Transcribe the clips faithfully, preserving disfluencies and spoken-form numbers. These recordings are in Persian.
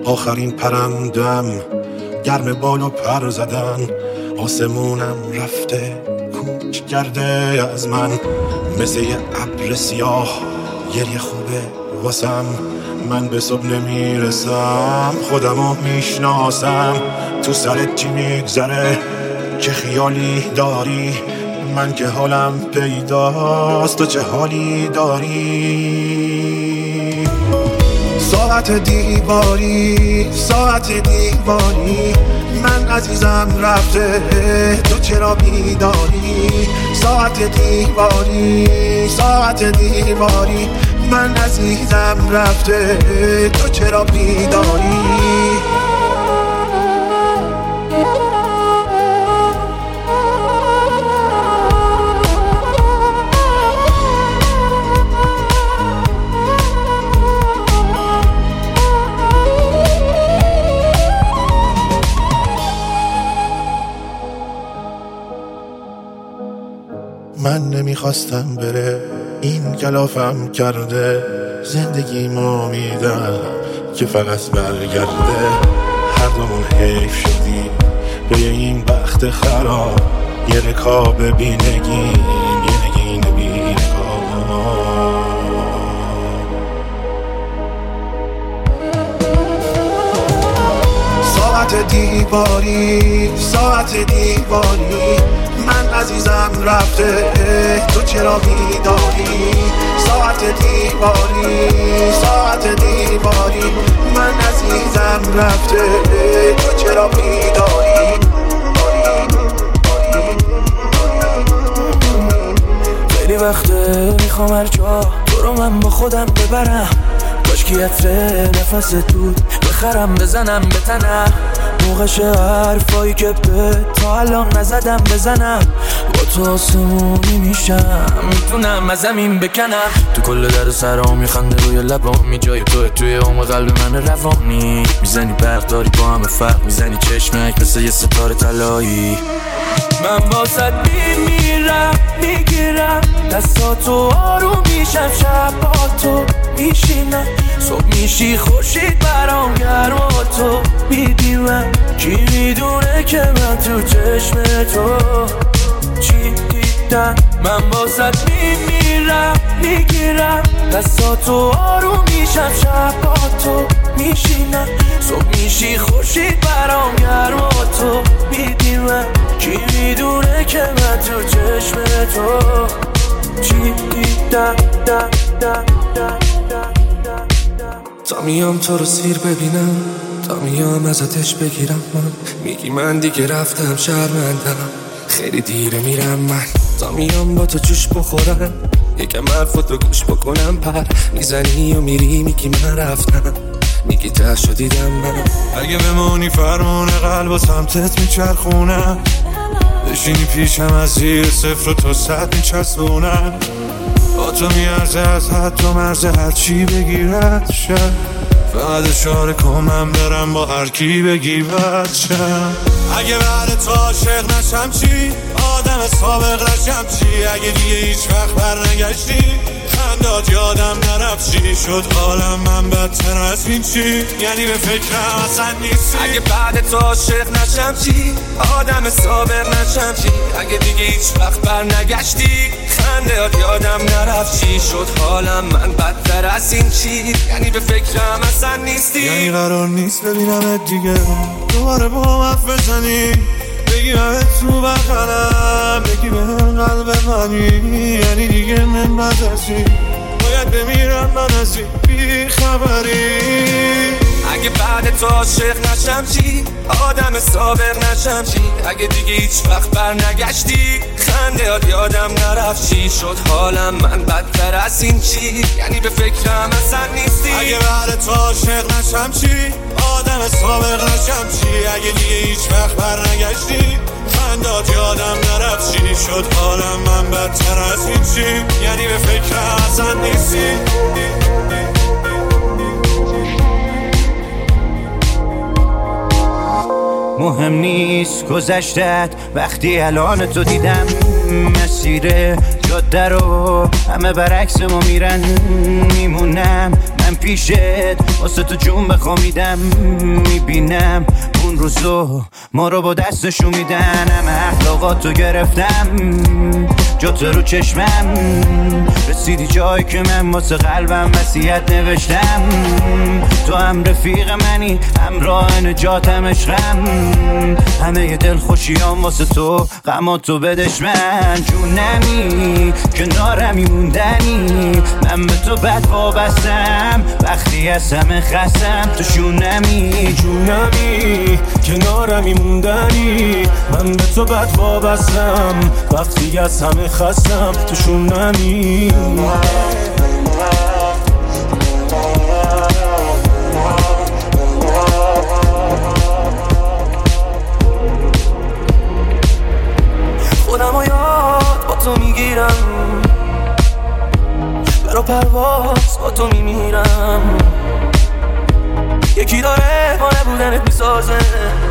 آخرین پرندم گرم بال و پر زدن، آسمونم رفته کوچ کرده از من، مثل یه ابر سیاه گریه خوبه واسم. من به صبح نمیرسم، خودمو میشناسم. تو سرت چی میگذره که خیالی داری؟ من که حالم پیداست، تو چه حالی داری؟ ساعت دیواری، ساعت دیواری، من عزیزم رفته تو چرا بیداری؟ ساعت دیواری، ساعت دیواری، من عزیزم رفته تو چرا بیداری؟ من نمیخواستم بره، این کلافم کرده. زندگیمو میدم که فقط برگرده. هر دومون حیف شدیم به این بخت خراب. یه رکاب بینگیم، یه نگین بیرکاب. ساعت دیواری، ساعت دیواری، من عزیزم رفته تو چرا بیداری؟ ساعت دیواری، ساعت دیواری، من عزیزم رفته تو چرا بیداری؟ خیلی وقته میخوام هر جا تو رو من با خودم ببرم. کاشکی عطر نفس دود بخرم بزنم به تنم. موقعش حرفایی که به تا الان نزدم بزنم. با تو آسمونی میشم، میتونم از زمین بکنم. تو کل در سرام میخنده روی لبامی، جای تو توی عمق قلب من روانی. میزنی برق داری با همه فرق، میزنی چشمک مثل یه ستاره طلایی. من واسط میمیرم، میگیرم دستاتو، آروم میشم، شب با تو میشینم. صبح میشی خورشید برام گرم و تو میدیمم. کی میدونه که من تو چشم تو چی دیدم؟ من واسط میمیرم، میگیرم دستاتو، آروم میشم، شب با تو میشینم. صبح میشی خورشید برام گرم و تو میدیمم. کی میدونه که من تو چشم تو چی دیدم؟ دم دم دم دم. تا میام تو رو سیر ببینم، تا میام ازتش بگیرم. من میگی من دیگه رفتم، شرمندم، خیلی دیره میرم. من تا میام با تو جوش بخورم، یکم حرفاتو گوش بکنم. پر میزنی و میری، میگی من رفتم، میگی ته شدیدم. من اگه بمونی فرمون قلب و سمتت میچرخونم. بشینی پیشم از زیر صفر و تا صد میچسبونم. با تو میارزه از حد تو مرز هر چی بگیرد شد. فقط اشاره کن من برم با هر کی بگی بد شد. اگه بعد تو عاشق نشم چی؟ آدم سابق نشم چی؟ اگه دیگه هیچ وقت برنگشتی خندات یادم نرفت چی شد حالم؟ من بدتر از این چی؟ یعنی به فکرم اصلا نیستی. اگه بعد تو عاشق نشم چی؟ آدم سابق نشم چی؟ اگه دیگه هیچ وقت برنگشتی خندات یادم نرفت چی شد حالم؟ من بدتر از این چی؟ یعنی به فکرم اصلا نیستی. یعنی قرار نیست ببینمت دیگه، دوباره با هم حرف بزنی، بگی من تو بغلم، بگی به هم قلب منی. یعنی دیگه من بد ازی، باید بمیرم من از این بی خبری. اگه بعد تو عاشق نشم چی؟ آدم سابق نشم چی؟ اگه دیگه هیچ وقت برنگشتی خندهات یادم نرفت چی شد حالم؟ من بدتر از این چی؟ یعنی به فکرم اصلا نیستی. اگه بعد تو عاشق نشم چی؟ آدم سابق نشم چی؟ اگه دیگه هیچ وقت برنگشتی خندهات یادم نرفت چی شد حالم؟ من بدتر از این چی؟ یعنی به فکرم اصلا نیستی. مهم نیست گذشتت وقتی الان تو دیدم، مسیر جاده رو همه برعکس ما میرن، میمونم من میرم پیشت واسه تو جون بخوامیدم میبینم اون روزو ما رو با دستشون میدنم اخلاقاتو گرفتم جات رو چشمم رسیدی جایی که من واسه قلبم وصیت نوشتم تو هم رفیق منی همراه نجاتم عشقم همه دل خوشیام واسه تو غماتو بدش من جونمی کنارمی موندنی من به تو بد وابستم وقتی از همه خستم تو شونمی جونمی کنارمی موندنی من به تو بد وابستم وقتی از همه خستم تو شونمی خودم و یاد با تو میگیرم برا پرواز با تو میمیرم یکی داره با نبودنت میسازه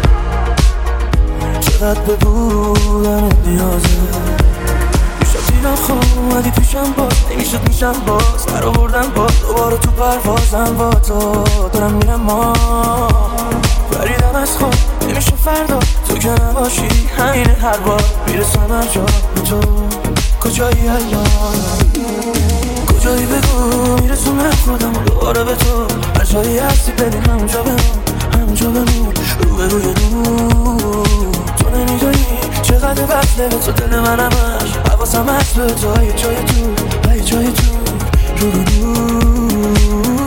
چقدر به بودنت نیازه میشد دیدم خوب ولی پیشم باز نمیشد میشم باز برا بردم باز دوباره تو پروازم با تو دارم میرم ما بریدم از خود نمیشه فردا تو که نباشی همینه هر بار میرسم هر جا به تو کجایی الان کجایی بگو میرسونم خودم دوباره به تو هر جایی هستی بدیم همونجا بمون همونجا بمون رو به روی نور تو نمیدونی چقدر بطله به تو دل من همش حواسم هست به تو یه جای تو یه جای تو رو به نور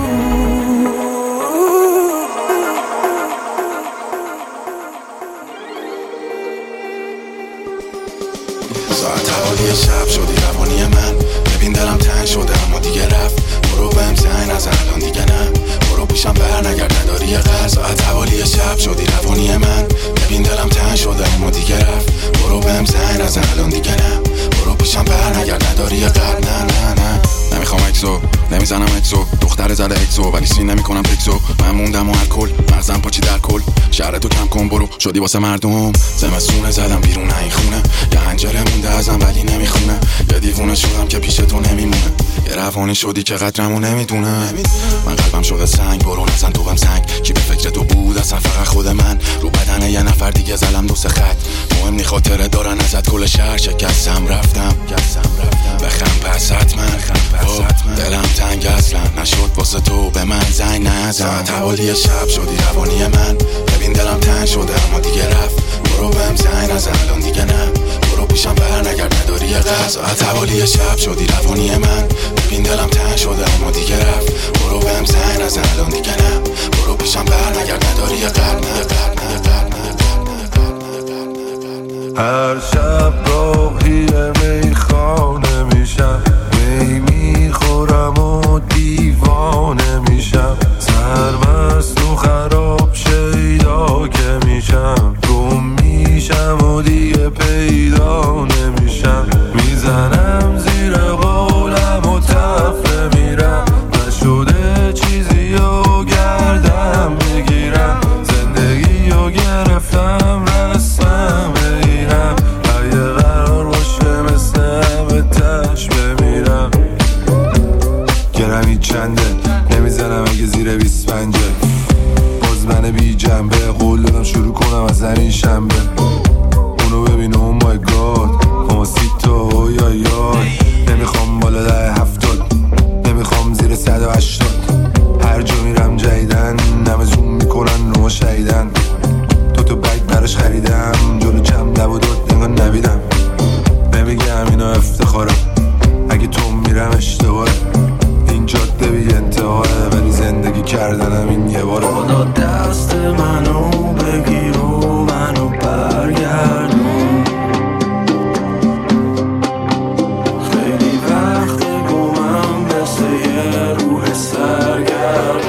ساعت حوالی شب شدی روانی من ببین دلم تنگ شده اما دیگه رفت برو بهم زنگ نزن الان دیگه نه برو پیشم بر نگرد نداری یه قرار ساعت حوالی شب شدی روانی من ببین دلم تنگ شده اما دیگه رفت برو بهم زنگ نزن الان دیگه نه برو پیشم بر نگرد نداری یه قرار نه نه نه نمیخوام اکسو نمیزنم اکسو دختر زده اکسو ولی سین نمیکنم تکسو من موندم و الکل مرزم پاچی در کل شهرتو کم کن برو شدی واسه مردم زمستونه زدم بیرون این خونه یه هنجره مونده ازم ولی نمیخونه یه دیوونه شدم که پیش تو نمیمونه یه روانی شدی که قدرمو نمیدونه من قلبم شده سنگ برو نزن تو بهم سنگ کی به فکر تو بود اصلا فقط خود من رو بدن یه نفر دیگه زلم دو سه خط مهم نی خاطره دارن ازت کل شهر شکستم رفتم بخم پس حتما دلم تنگ اصلا نشد واسه تو به من زنگ نزن ساعت حوالی شب شدی روانی من ببین دلم تنگ شده اما دیگه رفت برو بهم زنگ نزن الان دیگه نه برو پیشم بر نگرد نداری یه قرار ساعت حوالی شب شدی روانی من ببین دلم تنگ شده اما دیگه رفت برو بهم زنگ نزن الان دیگه نه برو پیشم بر نگرد نداری یه قرار هر شب راهی میخانه میشم می میخورم و دیوانه میشم سرمست و خراب شیدا که میشم گم میشم و دیگه پیدا نمیشم میزنم زیر قولم و تفره میرم نشده چیزی و گردم بگیرم زندگی و گرفتم رسمم بگیرم اگه قرار باشه مثل همه تش بمیرم گرمی چنده نمیزنم اگه زیر بیست پنجه باز من بی جنبه قول دادم شروع کنم از همین شنبه اونو ببین او مای گاد کماسیتو یا یای نمیخوام بالا ده هفتاد نمیخوام زیر صد و هشتاد هر جا میرم جایدن نمه زوم میکنن نوع شایدن تو تو بگ براش خریدم جلو کم دب و داد نگاه نبیدم نمیگم اینا افتخارم اگه تو میرم اشتباره این جاده بی انتهاره ولی زندگی کردنم این یه باره خدا دست منو بگیر و منو برگردون خیلی وقتی گمم مثل یه روح سرگرد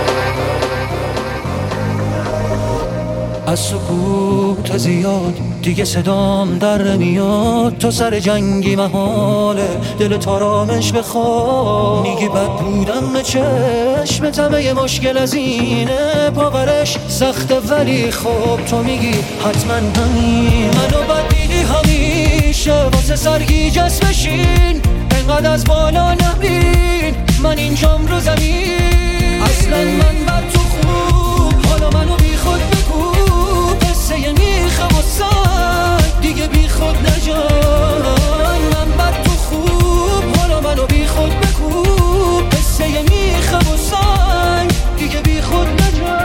از سکوت زیاد دیگه صدام در نمیاد تو سر جنگی محاله دل تارامش بخواد میگی بد بودم به چشم تمه مشکل از اینه باورش سخته ولی خب تو میگی حتما همین منو بد دیدی همیشه واسه سرگیجس بشین انقدر از بالا نبین من اینجام رو زمین. اصلا من بر تو خوب، حالا منو بی خود بگو. قصه میخه و سنگ دیگه بی خود نجای. من بر تو خوب، حالا منو بی خود بگو. قصه میخه و سنگ دیگه بی خود نجای.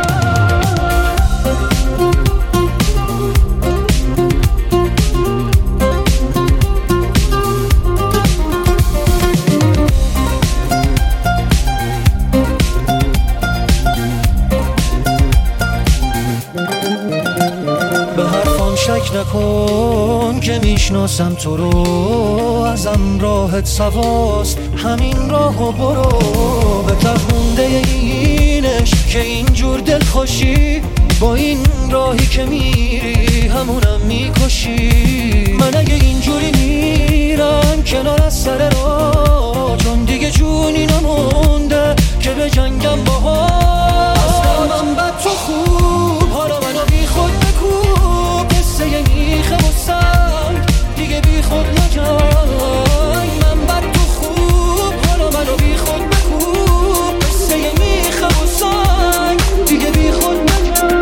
شک نکن که میشناسم تو رو، ازم راحت سواست همین راهو برو. به تفمونده اینش که اینجور دل خوشی، با این راهی که میری همونم میکشی. من اگه اینجوری میرم کنار از سر راه، چون دیگه جونی نمونده که به جنگم باها. اصلا من بد تو خوب، حالا منو بی خود بکوب. قصه میخه و سنگ دیگه بی خود نجای. من بد تو خوب، حالا منو بی خود بکوب. قصه میخه و سنگ دیگه بی خود نجای.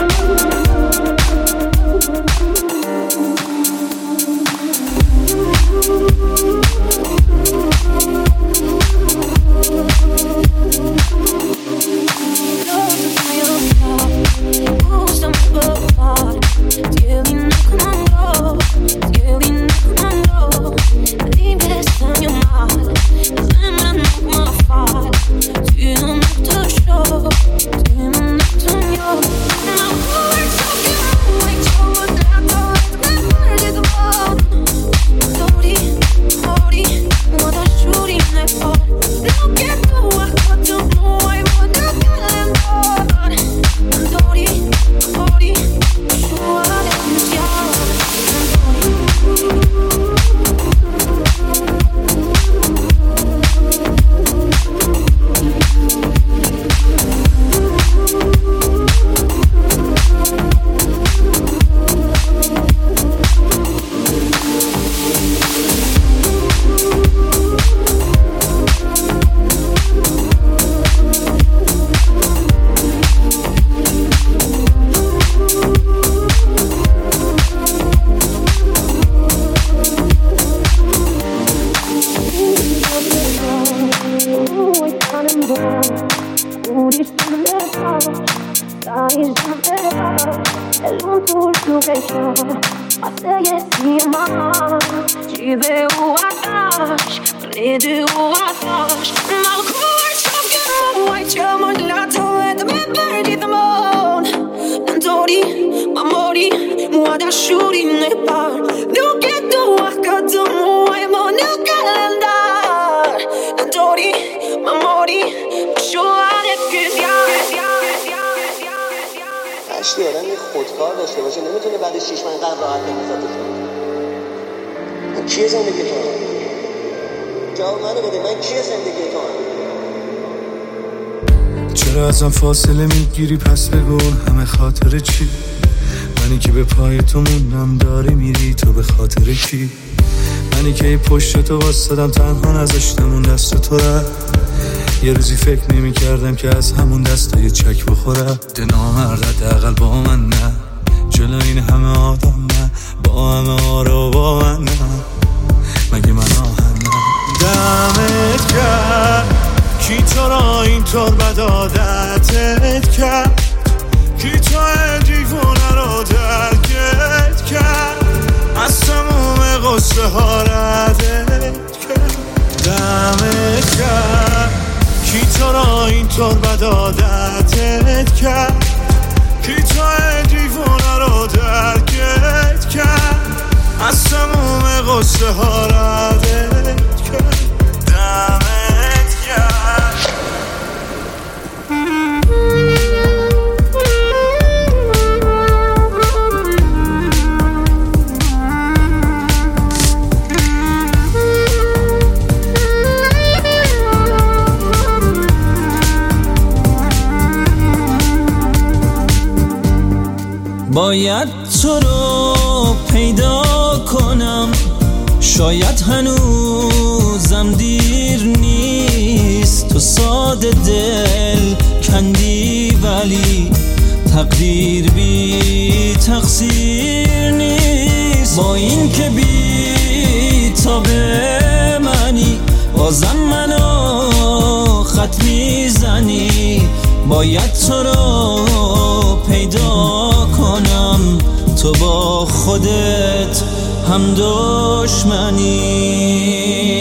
هشتی آدم یه خودکار داشته باشه نمیتونه بعد شیش ماه قبل راحت بگذارد. من کیه زندگی تو هم؟ جواب منو بده، من کیه زندگی تو هم؟ چرا ازم فاصله میگیری پس بگو همه خاطر چی؟ منی که به پای تو موندم داری میری تو به خاطر کی؟ منی که پشت تو واسدم تنها نذاشتم اون دست تو رفت. یه روزی فکر نمی کردم که از همون دستا یه چک بخورم. ده نامرد حداقل با من نه، جلو این همه آدم نه، با همه آرا با من نه، مگه من آهن نه. دمت کرد کی تو را اینطور بد عادتت کرد، کی تو دیوونه رو درکت کرد، از تموم قصه ها ردت کرد. دمت کرد کی تو را اینطور بد عادتت کرد، کی تو دیوونه رو درکت کرد، از تموم قصه ها ردت کرد. دمت کرد. باید تو رو پیدا کنم، شاید هنوزم دیر نیست. نیست. تو ساده دل کندی ولی تقدیر بی تقصیر نیست. با این که بی تا به منی بازم منو خط میزنی. باید تو رو پیدا کنم تو با خودت هم دشمنی.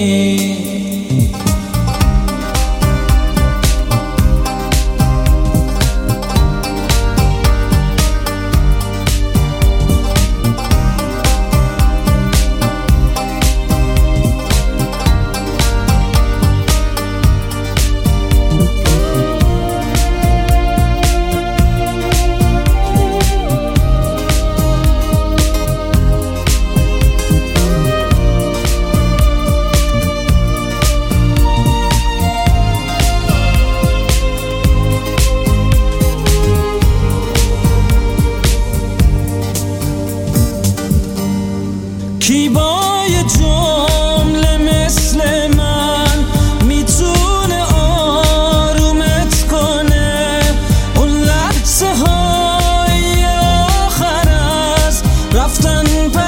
کی با یه جمله مثل من میتونه آرومت کنه؟ اون لحظه های آخر از رفتن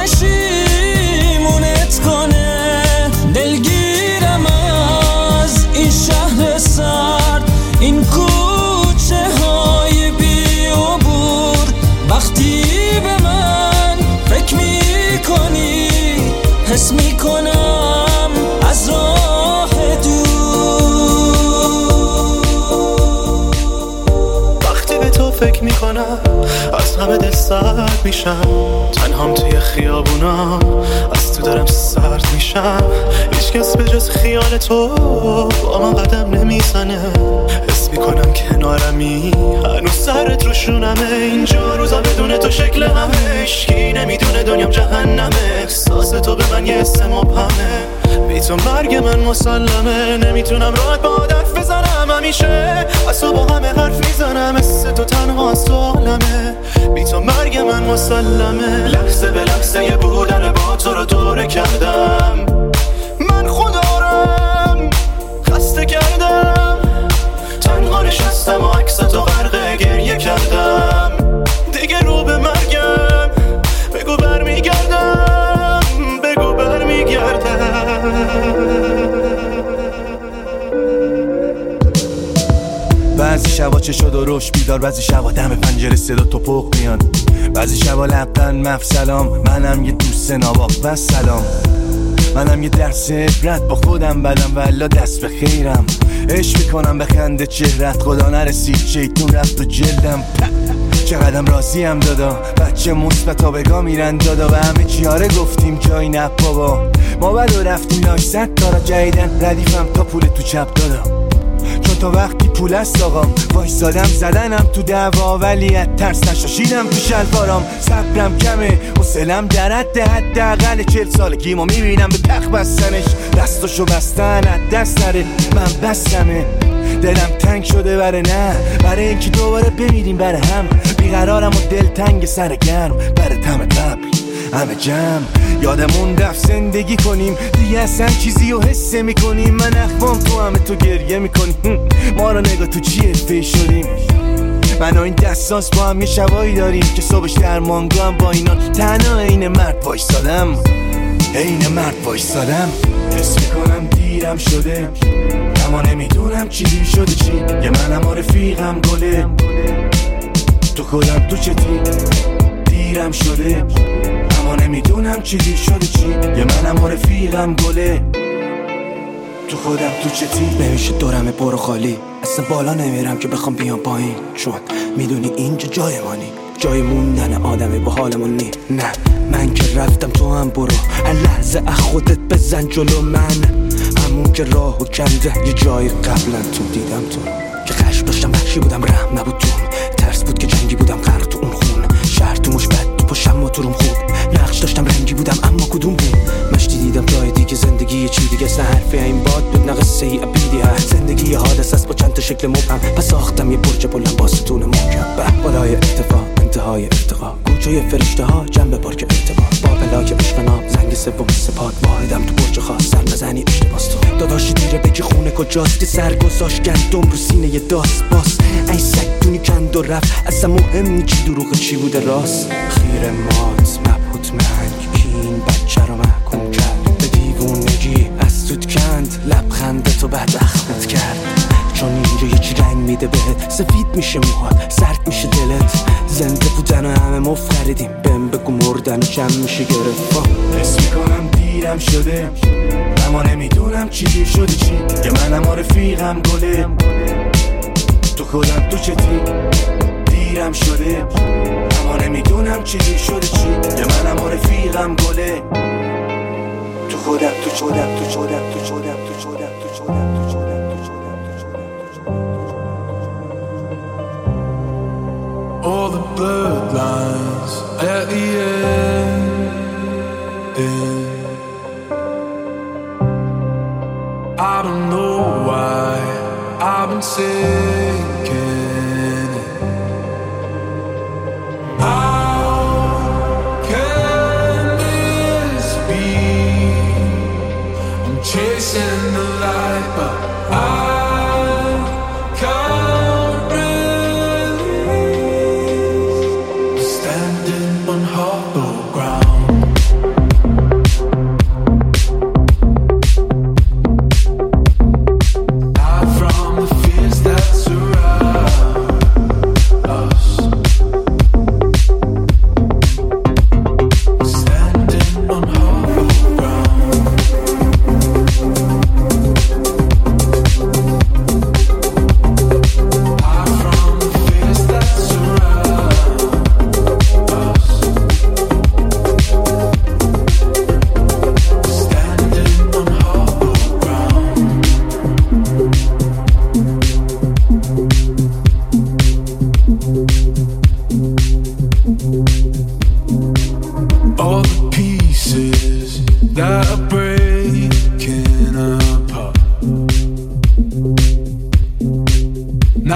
پشیمونت کنه. دلگیرم از این شهر سرد، این کوچه های بی عبور. وقتی به من فکر میکنی حس میکنم از راه دور. وقتی به تو فکر میکنم از همه دل سرد میشم. تنهام توی خیابونا از تو دارم سرد میشم. هیچ کس به جز خیال تو با من قدم نمیزنه. حس میکنم کنارمی هنوز سرت رو شونمه. اینجا روزا بدون تو شکل همه هیچکی نمیدونه دنیام جهنمه. احساس تو به من یه حس مبهمه. بی تو مرگ من مسلمه. نمیتونم راحت با حرف بزنم. همیشه از تو با همه حرف میزنم. مثل تو تنها از تو عالمه. بی تو مرگ من مسلمه. لحظه به لحظه یه بودن با تو رو دوره کردم. من خودارم خسته کردم. تنها نشستم و عکس تو غرق گریه کردم. دیگه رو به مرگم بگو برمیگردم. بگو برمیگردم. بعضی شبا چه شد و روش بیدار، بعضی شبا دم پنجره صدا توپق میاد، بعضی شبا لبخند مف سلام. منم یه دوست ناباق و سلام. منم یه درس عبرت با خودم بدم والا دست به خیرم. عشق میکنم به خنده چهرت خدا نرسید شیطون رفت و جلدم. چقدرم راضیم دادا بچه مثبتا بگاه میرن دادا. و همه چیاره گفتیم جایی نه بابا. ما بلو رفتیم لاش زد کارا جدیدن ردیفم تا پول تو چپ دادا. چون تا وقتی پول است آقام وایسادم زدنم تو دعوا ولی از ترس نشاشیدم تو شلوارام. صبرم کمه حوصله‌ام در حد حداقل چهل سالگیمو میبینم به تخت بستنش. دستاشو بستن از دست نره من بستمه. دلم تنگ شده بره نه برای اینکه دوباره بمیریم بره هم. بیقرارم و دل تنگ سر گرم بره تم قبل همه جمع. یادمون رفت زندگی کنیم دیگه اصلا چیزی رو حس میکنیم. من اخوام تو همه تو گریه میکنیم. ما رو نگاه تو چی حرفه‌ای شدیم. من و این دستانس با هم یه شبایی داریم که صبحش در مانگو هم با اینا تنها این مرد وایسادم. این مرد وایسادم. حس میکنم دیرم شده اما نمیدونم چی دیر شده چی. یه منم و رفیقم گله تو خودم تو چتی. دیرم شده اما نمیدونم چی دیر شده چی. یه منم و رفیقم گله تو خودم تو چتی. نمیشه دورمه برو خالی اصلا بالا نمیرم که بخوام بیام پایین. چون میدونی اینجا جای مانی جای موندن آدمه با حالمون نی. نه من که رفتم تو هم برو هر لحظه از خودت بزن جلو من. همون که راهو کنده یه جای قبلا تو دیدم تو که خشم داشتم وحشی بودم رحم نبود توم. ترس بود که جنگی بودم غرق تو اون خون. شهر تو مش بد تو پشم ما تو روم خوب. نقش داشتم رنگی بودم اما کدوم بود. مشتی دیدم جای دیگه زندگی چی دیگه سه حرفی این باد بود نه قصه ای ابیدی هست. زندگی حادث است با چند تا شکل مبهم. پس ساختم یه برج بلند با ستون محکم. بالای ارتفاع انتهای ارتقا کوچه فرشته ها جنب پارک ارتباط با پلاک عشق ناب زنگ سوم سپاد واحدم تو برج خاص سر نزنی اشتباس تو داداشی دیره بگی خونه کجاست که سر گذاشت گندم رو سینه یه داست باس ای سکونی کند و رفت اصلا مهم نی چی دروغ چی بوده راست خیر مات مبهوت منگ کین بچه رو محکوم کرد به دیوونگی از سود کند لبخنده تو بعد اخمت کرد چون اینجا یکی رنگ میده بهت سفید میشه موهات سرد میشه دلت زنده بودن و همه مفردیم بهم بگو مردن و جمع میشه گرفت حس میکنم دیرم شده اما نمیدونم چی دیر شده چی که منم و رفیقم گله تو خودم تو چتی دیرم شده اما نمیدونم چی دیر شده چی که منم و رفیقم گله تو خودم تو خودم تو خودم تو خودم تو خودم تو خودم تو خودم all the bloodlines at the end, end. I don't know why I've been sinking it. How can this be? I'm chasing the light, but I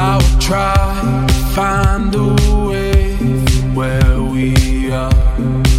try to find a way from where we are.